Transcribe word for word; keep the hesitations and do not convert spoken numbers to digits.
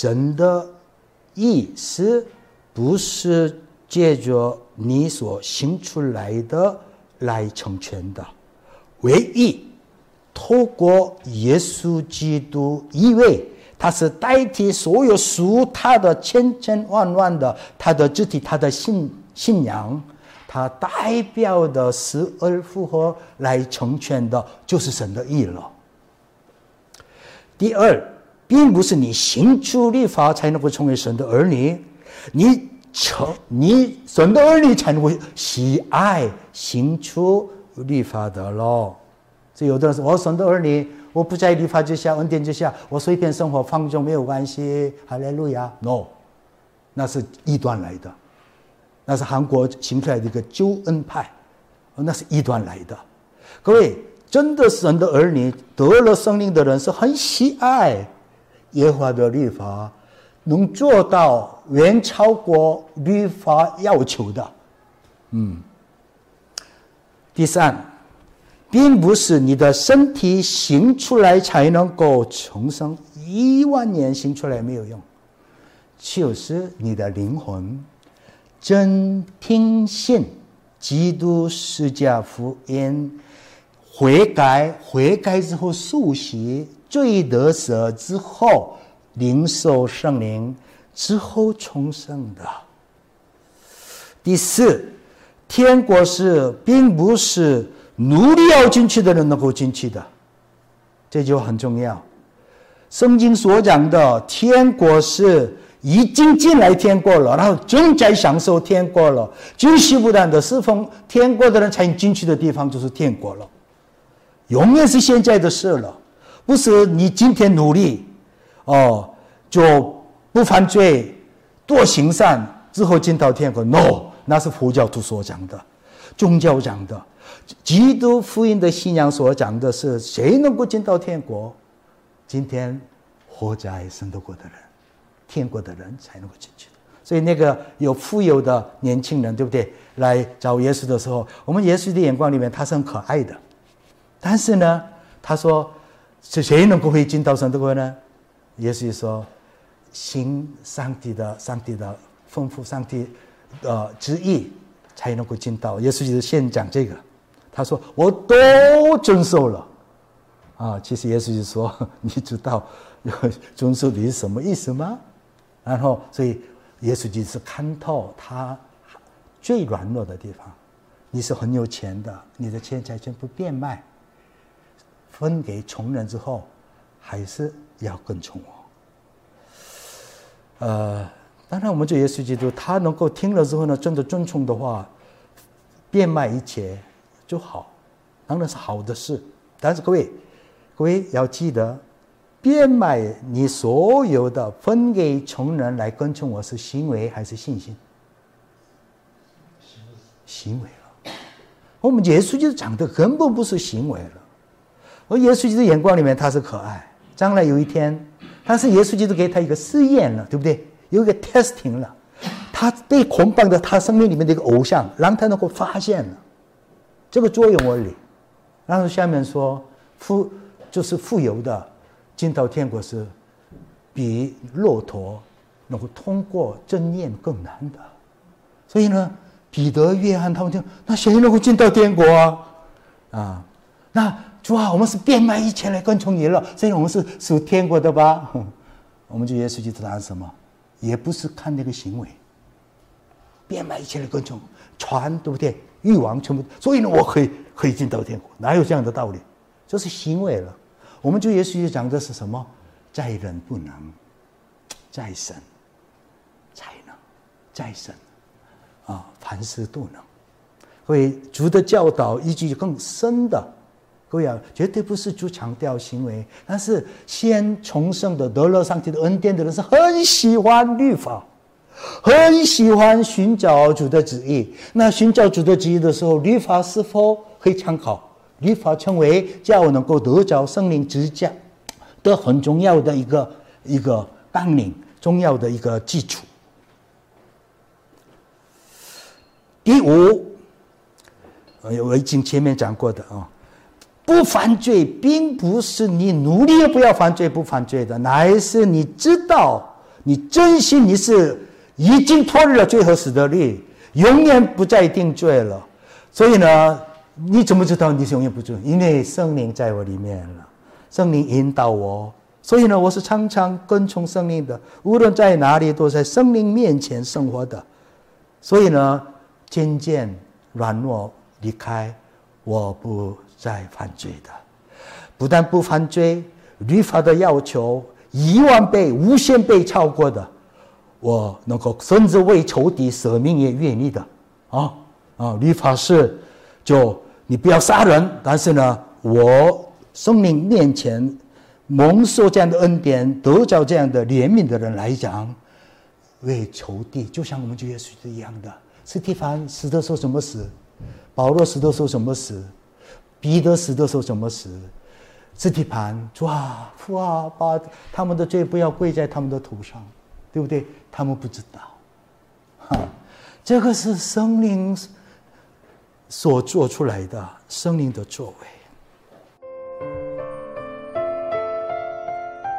神的义是不是借着你所行出来的来成全的，唯一透过耶稣基督，因为他是代替所有属他的千千万万的他的肢体，他的信信仰，他代表的死而复活来成全的，就是神的义了。第二，并不是你行出律法才能够成为神的儿女，你成你神的儿女才能够喜爱行出律法的咯。所以有的人说，我神的儿女，我不在律法之下，恩典之下，我随便生活放纵没有关系，哈利路亚。 No， 那是异端来的，那是韩国行出来的一个救恩派，那是异端来的。各位，真的神的儿女得了圣灵的人是很喜爱耶和华的律法，能做到远超过律法要求的。嗯。第三，并不是你的身体行出来才能够重生，一万年行出来没有用，就是你的灵魂真听信基督十架福音，悔改，悔改之后受洗，罪得赦之后领受圣灵之后重生的。第四，天国是并不是努力要进去的人能够进去的，这就很重要。圣经所讲的天国是已经进来天国了，然后正在享受天国了，继续不断的侍奉天国的人才进去的地方就是天国了，永远是现在的事了，不是你今天努力哦就不犯罪多行善之后进到天国。 No， 那是佛教徒所讲的，宗教讲的。基督福音的信仰所讲的是谁能够进到天国？今天活在神的国的人，天国的人才能够进去。所以那个有富有的年轻人，对不对？来找耶稣的时候，我们耶稣的眼光里面他是很可爱的，但是呢，他说是谁能够会进到神的国呢？耶稣说，行上帝的上帝的吩咐，上帝呃旨意才能够进到。耶稣就是先讲这个。他说我都遵守了啊，其实耶稣就说你知道遵守你是什么意思吗？然后所以耶稣就是看透他最软弱的地方。你是很有钱的，你的钱财全部变卖分给穷人之后，还是要跟从我。呃，当然我们这耶稣基督他能够听了之后呢，真的遵从的话，变卖一切就好，当然是好的事。但是各位，各位要记得，变卖你所有的分给穷人来跟从我是行为还是信心？行为了。我们耶稣基督讲的根本不是行为了。而耶稣基督眼光里面他是可爱，将来有一天，但是耶稣基督给他一个试验了，对不对？有一个 testing 了，他被捆绑的他生命里面的一个偶像，让他能够发现了这个作用原理。然后下面说，富就是富有的进到天国是比骆驼能够通过真验更难的。所以呢，彼得、约翰他们就，那谁能够进到天国啊？啊，那主啊，我们是变卖一切来跟从你了，所以我们是属天国的吧？我们就耶稣基督答案是什么？也不是看那个行为，变卖一切来跟从，传，对不对？欲望全部，所以呢，我可以可以进到天国，哪有这样的道理？这是行为了。我们就耶稣讲的是什么？在人不能，在神才能，在神啊，凡事都能。所以主的教导以及更深的，各位啊，绝对不是主强调行为，但是先重生的得了上帝的恩典的人是很喜欢律法。很喜欢寻找主的旨意，那寻找主的旨意的时候，律法是否可以参考？律法成为叫能够得着圣灵之家的很重要的一个一个纲领，重要的一个基础。第五，我已经前面讲过的啊，不犯罪并不是你努力不要犯罪不犯罪的，乃是你知道你真信你是已经脱离了罪和死的律，永远不再定罪了。所以呢，你怎么知道你是永远不罪？因为圣灵在我里面了，圣灵引导我。所以呢，我是常常跟从圣灵的，无论在哪里都在圣灵面前生活的。所以呢，渐渐软弱离开，我不再犯罪的。不但不犯罪，律法的要求一万倍、无限倍超过的，我能够甚至为仇敌舍命也愿意的啊啊！律法是就你不要杀人，但是呢，我圣灵面前蒙受这样的恩典，得着这样的怜悯的人来讲，为仇敌，就像我们主耶稣一样的。司提反死的时候怎么死？保罗死的时候怎么死？彼得死的时候怎么死？司提反主啊，父啊，把他们的罪不要归在他们的头上，对不对？他们不知道，哈，这个是圣灵所做出来的，圣灵的作为。